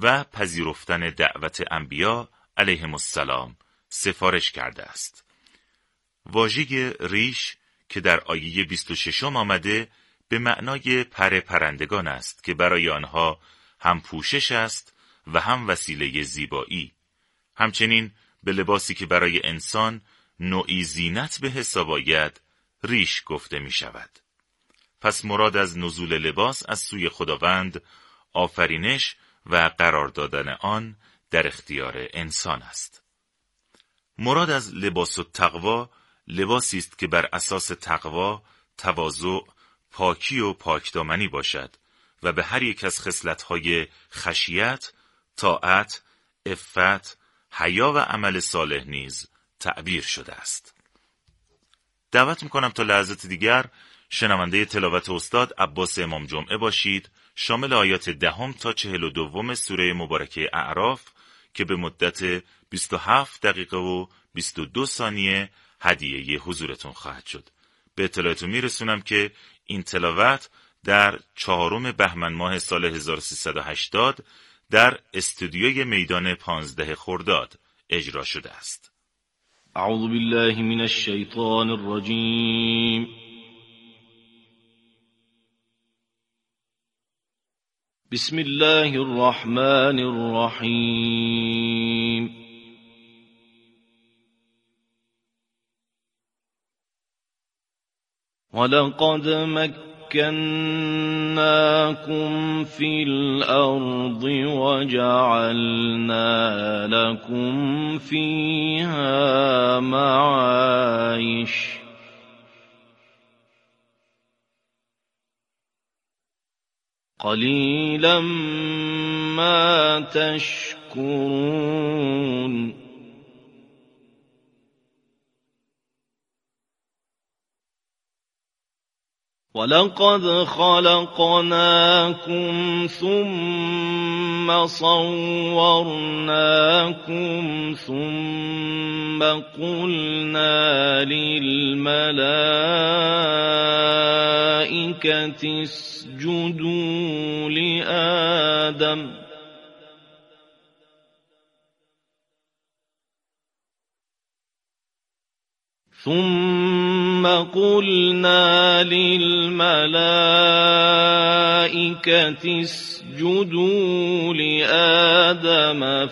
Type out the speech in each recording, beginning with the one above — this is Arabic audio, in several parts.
و پذیرفتن دعوت انبیا علیهم السلام سفارش کرده است. واژه ریش که در آیه 26 آمده به معنای پرندگان است که برای آنها هم پوشش است و هم وسیله زیبایی. همچنین به لباسی که برای انسان نوعی زینت به حساب آید ریش گفته می شود. پس مراد از نزول لباس از سوی خداوند آفرینش و قرار دادن آن در اختیار انسان است. مراد از لباس التقوا لباسی است که بر اساس تقوا، تواضع، پاکی و پاکدامنی باشد و به هر یک از خصلت‌های خشیت، طاعت، عفت، حیا و عمل صالح نیز تعبیر شده است. دعوت می‌کنم تا لحظات دیگر شنونده تلاوت استاد عباس امام جمعه باشید، شامل آیات 10 تا 42 سوره مبارکه اعراف که به مدت 27 دقیقه و 22 ثانیه هدیه حضورتون خواهد شد. به اطلاعتون میرسونم که این تلاوت در 4 بهمن ماه سال 1380 در استودیوی میدان 15 خرداد اجرا شده است. اعوذ بالله من الشیطان الرجیم. بسم الله الرحمن الرحیم. ولقد مكناكم في الأرض وجعلنا لكم فيها معايش قليلا ما تشكرون. ولقد خلقناكم ثم صورناكم ثم قلنا للملائكة اسجدوا لآدم ثم قلنا للملائكة اسجدوا لآدم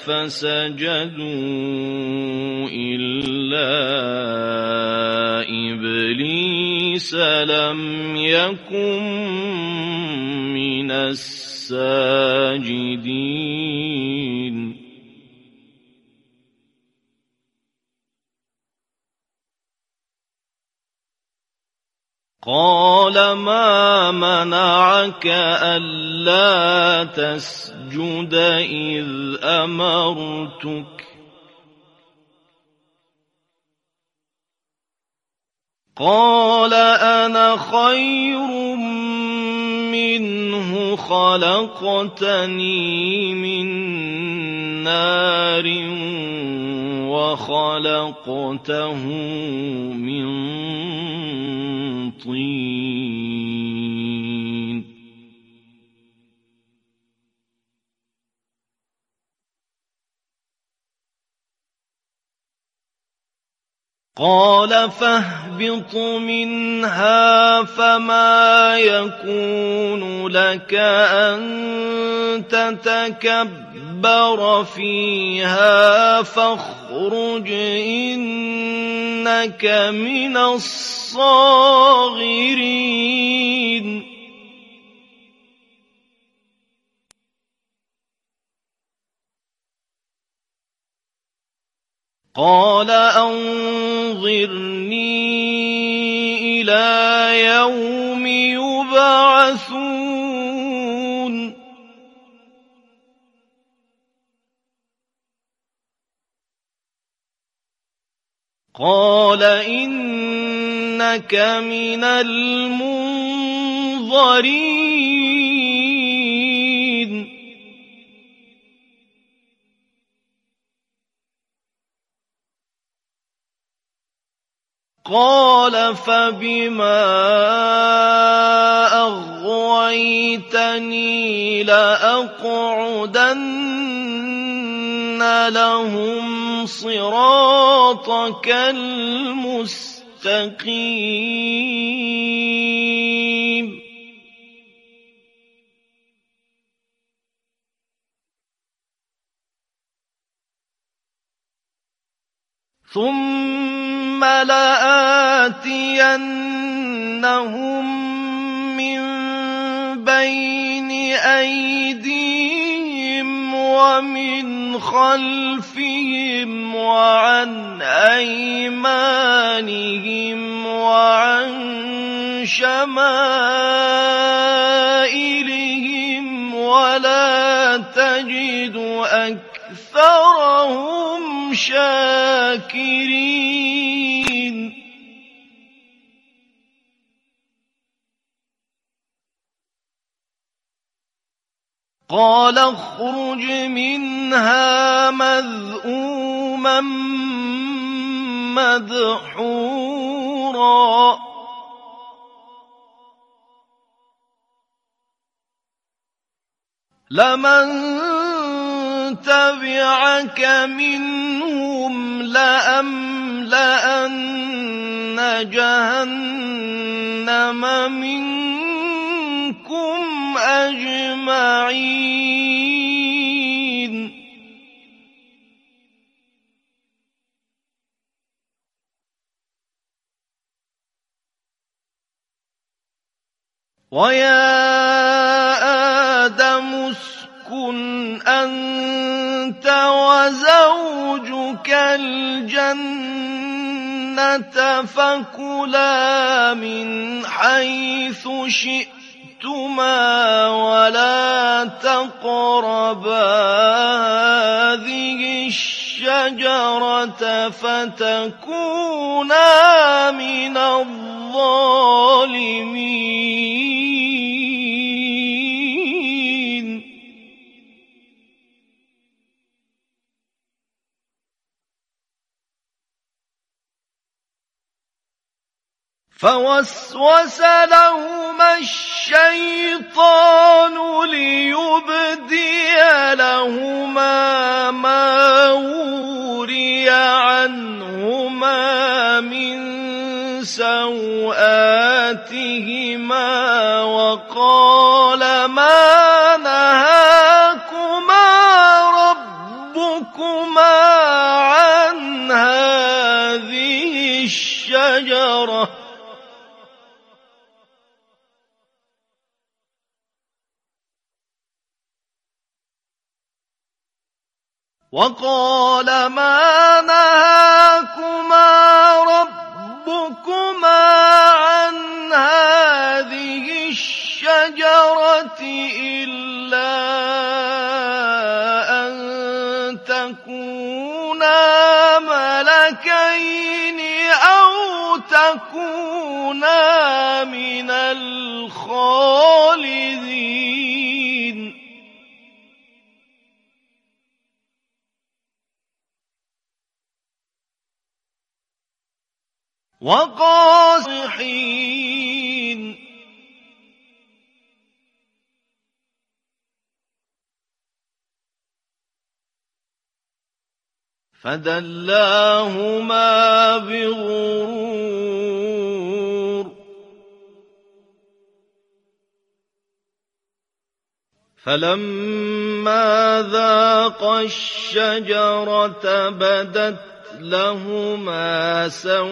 فسجدوا إلا إبليس لم يكن من الساجدين. قال ما منعك ألا تسجد إذ أمرتك قال أنا خير منه خلقتني من نار وخلقته من طين. قال فاهبط منها فما يكون لك أن تتكبر فيها فاخرج إنك من الصاغرين. قال أنظرني إلى يوم يبعثون. قال إنك من المنظرين. قال فبما أغويتني لأقعدن لهم صراطك المستقيم ثم لآتينهم من بين أيديهم ومن خلفهم وعن أيمانهم وعن شمائلهم ولا تجد أكثرهم شاكرين قال اخرج منها مذءوما مدحورا لمن تبعك منهم لأملأن جهنم منكم أجمعين ويا آدم اسكن أنت وزوجك الجنة فكلا من حيث شئتما ولا تقربا هذه الشجرة فتكونا من الظالمين فوسوس لهما الشيطان ليبدي لهما ما وري عنهما من سوآتهما وقال ما نهاكما ربكما عن هذه الشجرة عن هذه الشجرة إلا أن تكونا ملكين أو تكونا من الخالدين وقاصحين فدلاهما بغرور فلما ذاقا الشجرة بدت لهما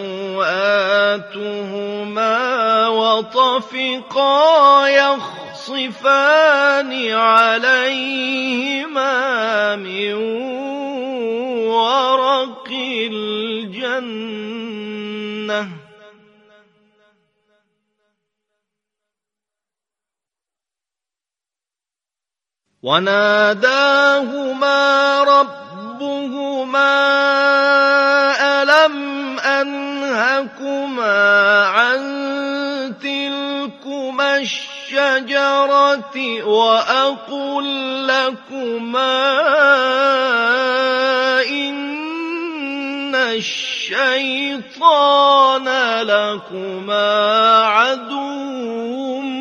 سوآتهما وطفقا يخصفان عليهما من ورق الجنة وناداهما ربهما ألم أنهكما عن تلكما الشجرة وأقل لكما إن الشيطان لكما عدو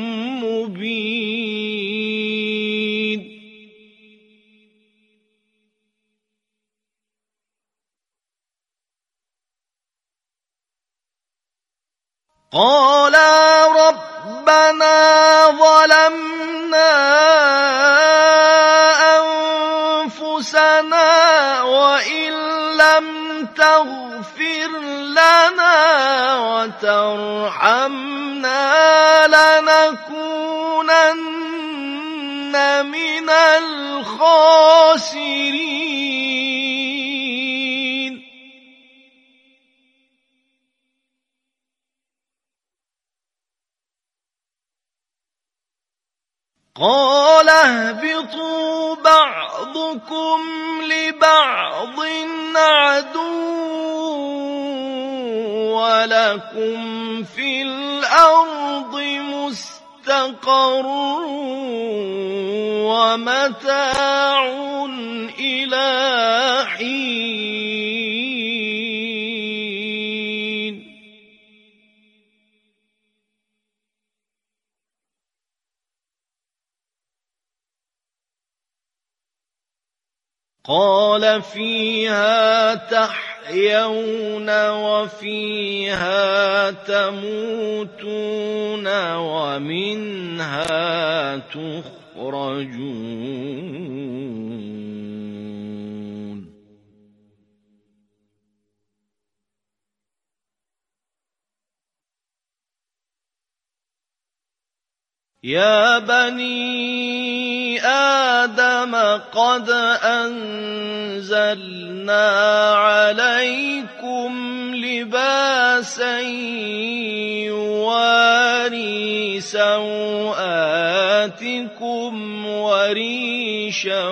مبين قالا ربنا ظلمنا أنفسنا وإن لم تغفر لنا وترحمنا لنكونن من الخاسرين قال اهبطوا بعضكم لبعض عدو ولكم في الأرض مستقر ومتاع إلى حين قال فيها تحيون وفيها تموتون ومنها تخرجون يا بني آدم قد أنزلنا عليكم لباسا يواري سوآتكم وريشا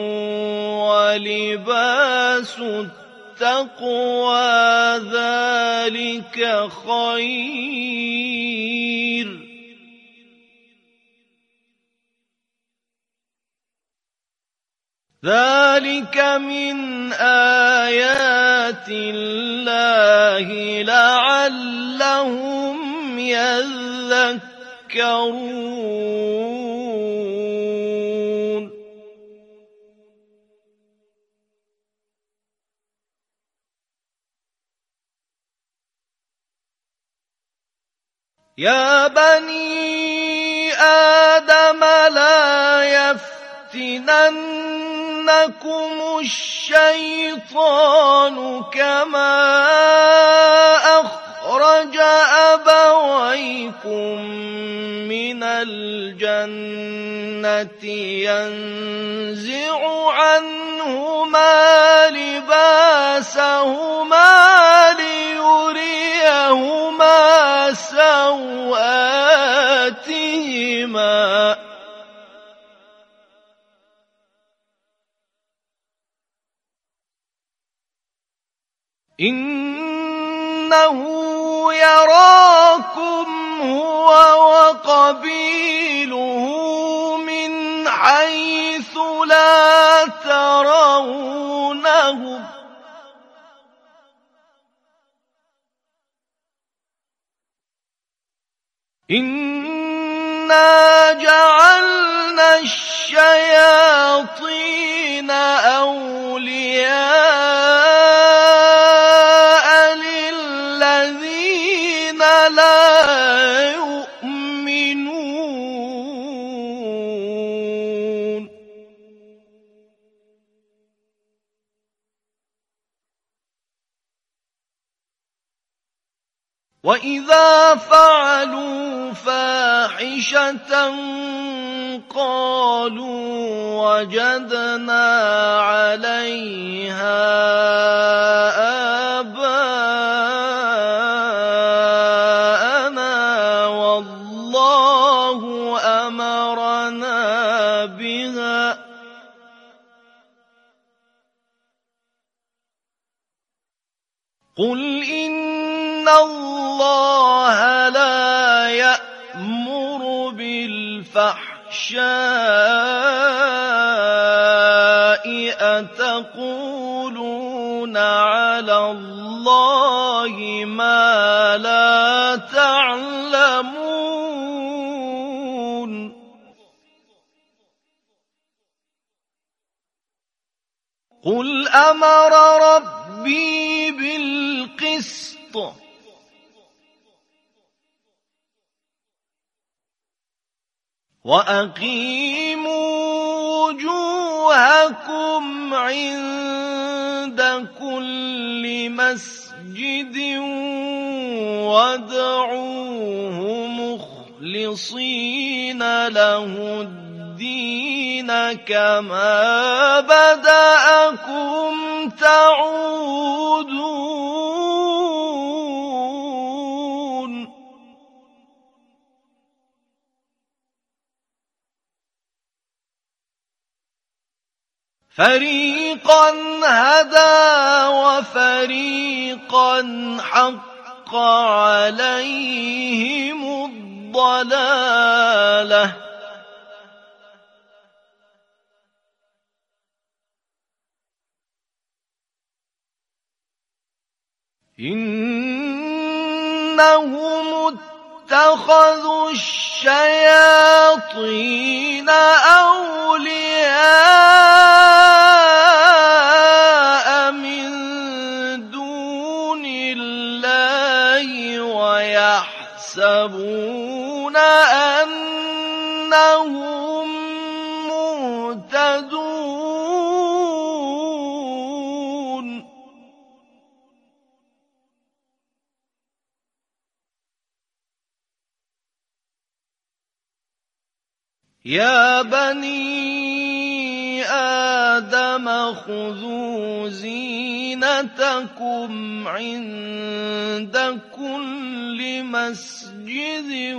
ولباس التقوى ذلك خير ذلك من آيات الله لعلهم يذكرون يا بني آدم لا يفتننكم الشيطان كما أخرج أبويكم من الجنة ينزع عنهما لباسهما ليريهما سوآتهما إنه يراكم هو وقبيله من حيث لا ترونهم إنا جعلنا الشياطين أولياء للذين لا يؤمنون وإذا فعلوا فاحشة قالوا وجدنا عليها آباءنا والله أمرنا بها قل إن الله لا يأمر بالفحشاء أتقولون على الله ما لا تعلمون قل أمر ربي بالقسط وأقيموا وجوهكم عند كل مسجد وادعوه مخلصين له الدين كما بدأكم تعودون فريقا هدى وفريقا حق عليهم الضلالة إنهم اتخذوا الشياطين أولياء من دون الله ويحسبون أنهم مهتدون يا بني آدم خذوا زينتكم عند كل مسجد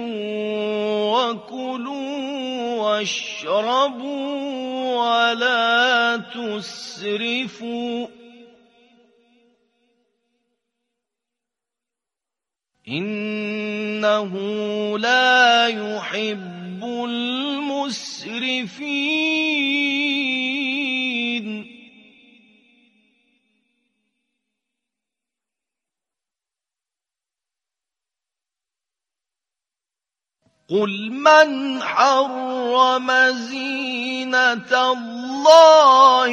وكلوا واشربوا ولا تسرفوا إنه لا يحب المسرفين قل من حرم زينة الله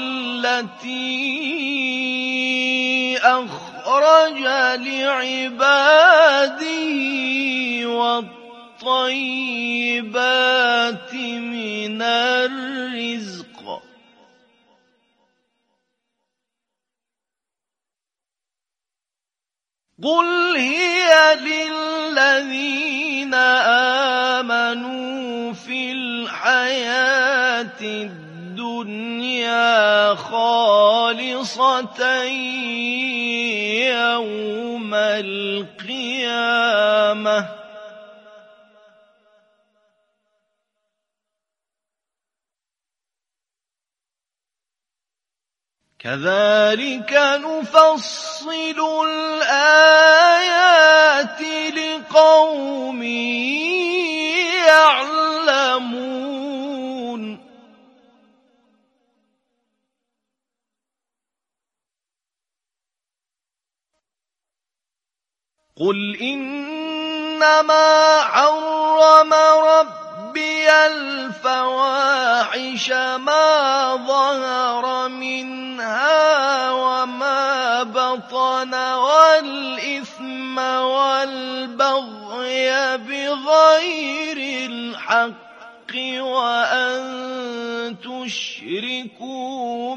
التي أخرج لعباده والطيبات من الرزق قل هي للذين آمنوا في الحياة الدنيا خالصة يوم القيامة كذلك نفصل الآيات لقوم يعلمون قل إنما حرم ربي الفواحش ما ظهر منها وما بطن والإثم والبغي بغير الحق وأن تشركوا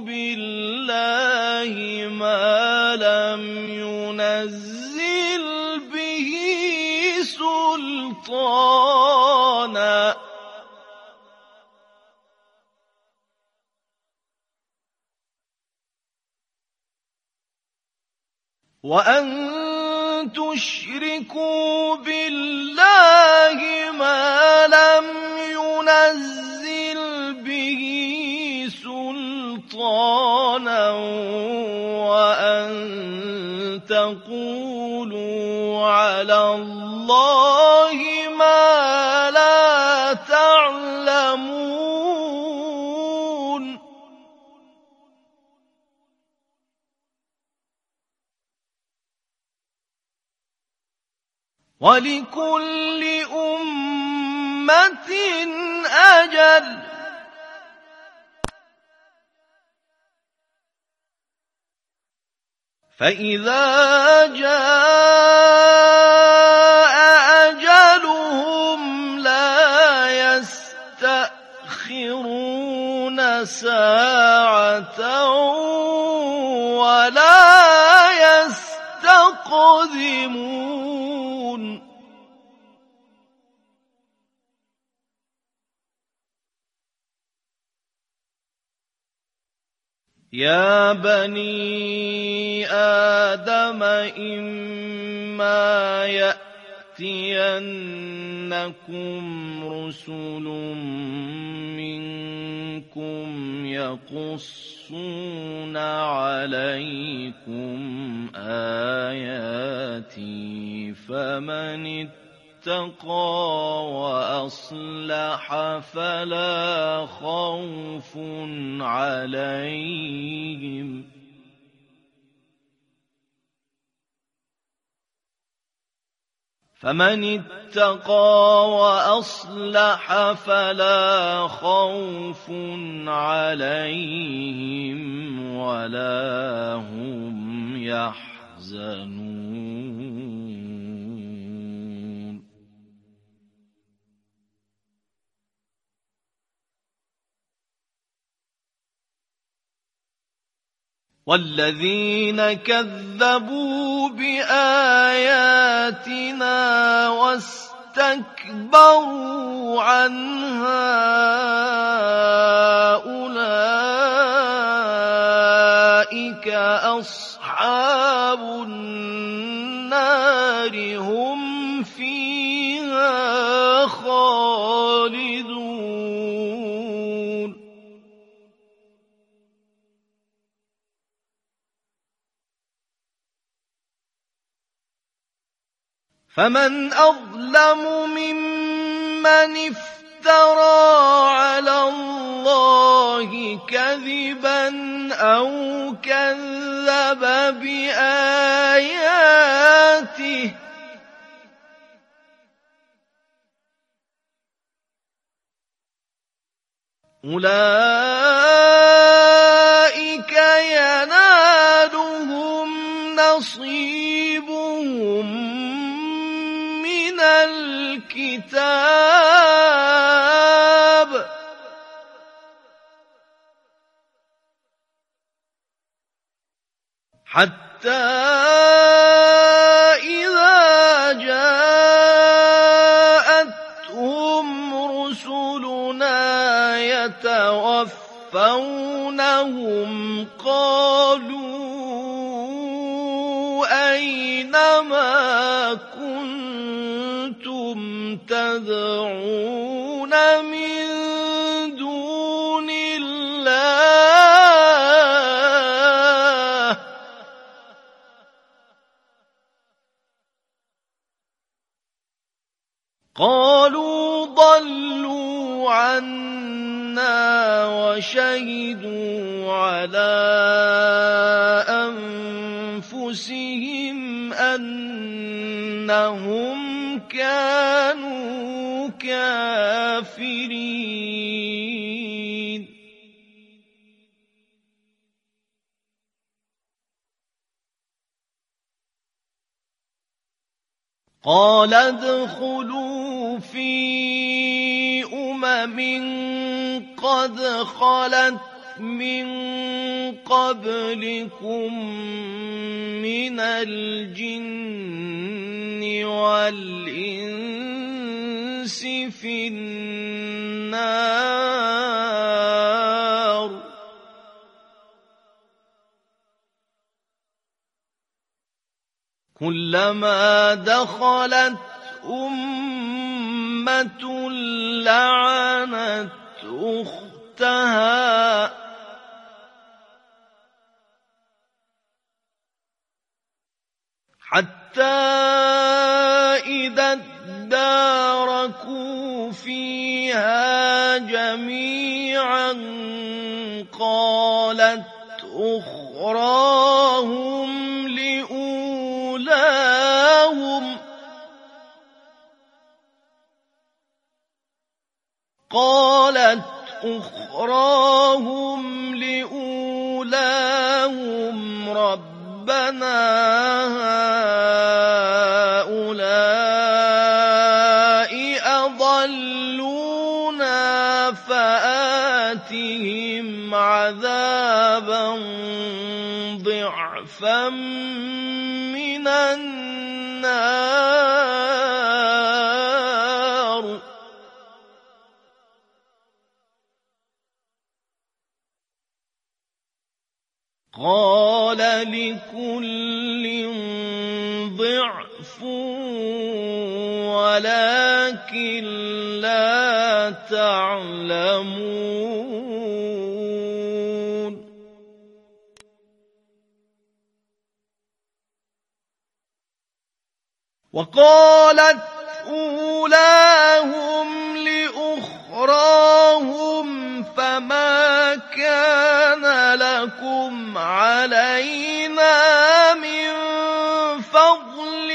بالله ما لم ينزل به سلطانا وأن تشركوا بالله ما لم ينزل به سلطانا وأن تقولوا على الله ما لا تعلمون ولكل أمة أجل فإذا جاء أجلهم لا يستأخرون ساعة ولا يستقدمون يا بني آدم إما يأتينكم رسل منكم يقصون عليكم آياتي فمن اتقى وأصلح فلا خوف عليهم ولا هم يحزنون والذين كذبوا بآياتنا واستكبروا عنها أولئك أصحاب النار هم فيها خالدون فمن أظلم ممن افترى على الله كذبا أو كذب بآياته أولئك ينالهم نصيبهم من الكتاب حتى إذا جاءتهم رسلنا يتوفونهم قالوا أين ما كنتم تدعون من دون الله قالوا ضلوا عنا وشهدوا على أنفسهم أنهم كانوا كافرين قال ادخلوا في قد خلت من قبلكم من الجن والإنس في النار كلما دخلت أمة لعنت أختها حتى إذا اداركوا فيها جميعا قالت أخراهم لأولاهم ربنا هؤلاء أضلونا فآتهم عذابا ضعفا من النار قال لكل ضعف ولكن لا تعلمون وقالت أولاهم لأخراهم فما كان لكم علينا من فضل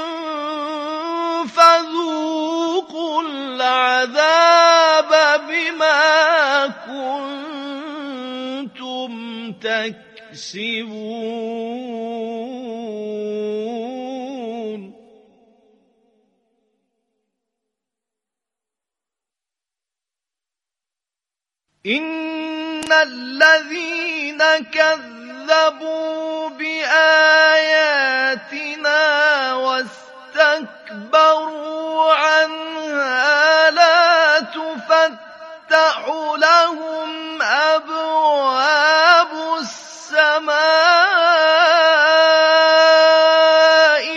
فذوقوا العذاب بما كنتم تكسبون إن الذين كذبوا بآياتنا واستكبروا عنها لا تفتح لهم أبواب السماء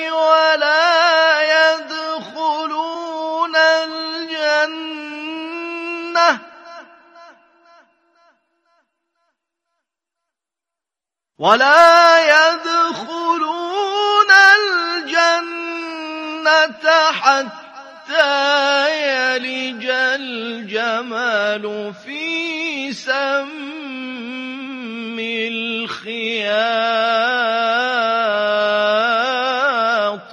ولا يدخلون الجنة حتى يلج الجمل في سم الخياط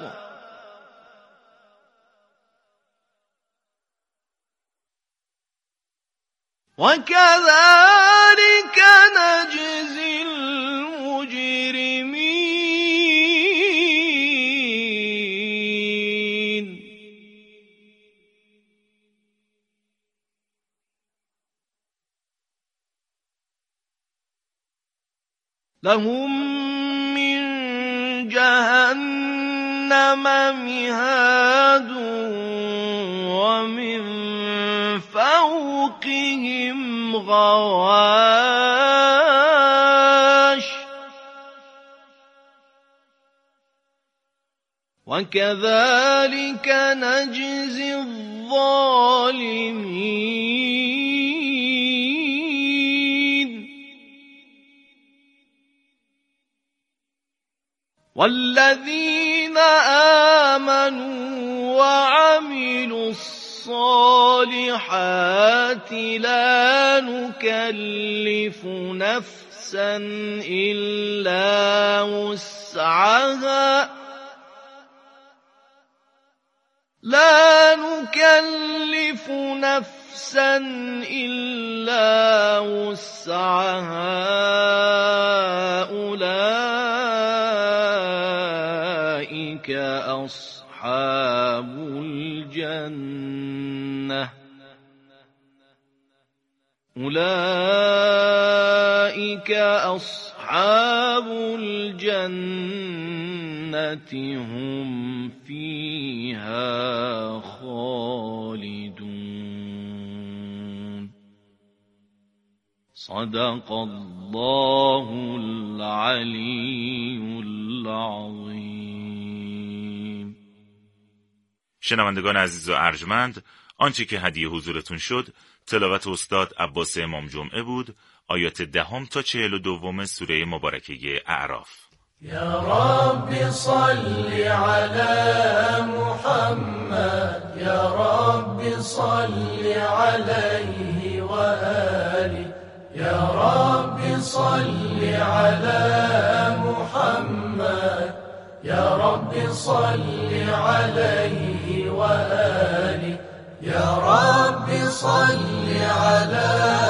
وكذلك نجزي المجرمين لهم من جهنم مهاد ومن فوقهم غواش وكذلك نجزي الظالمين والذين آمنوا وعملوا الصالحات لا نكلف نفسا إلا وسعها أولئك أصحاب الجنة هم فيها خالدون صدق الله العلی العظیم. شنوندگان عزیز و ارجمند، آنچه که هدیه حضورتون شد تلاوت استاد عباس امام جمعه بود، آیات 10 تا 42 سوره مبارکه اعراف. یا رب صل علی محمد یا رب صل علیه و آله یا رب صل علی محمد یا رب صل علیه و آله یا رب صل علی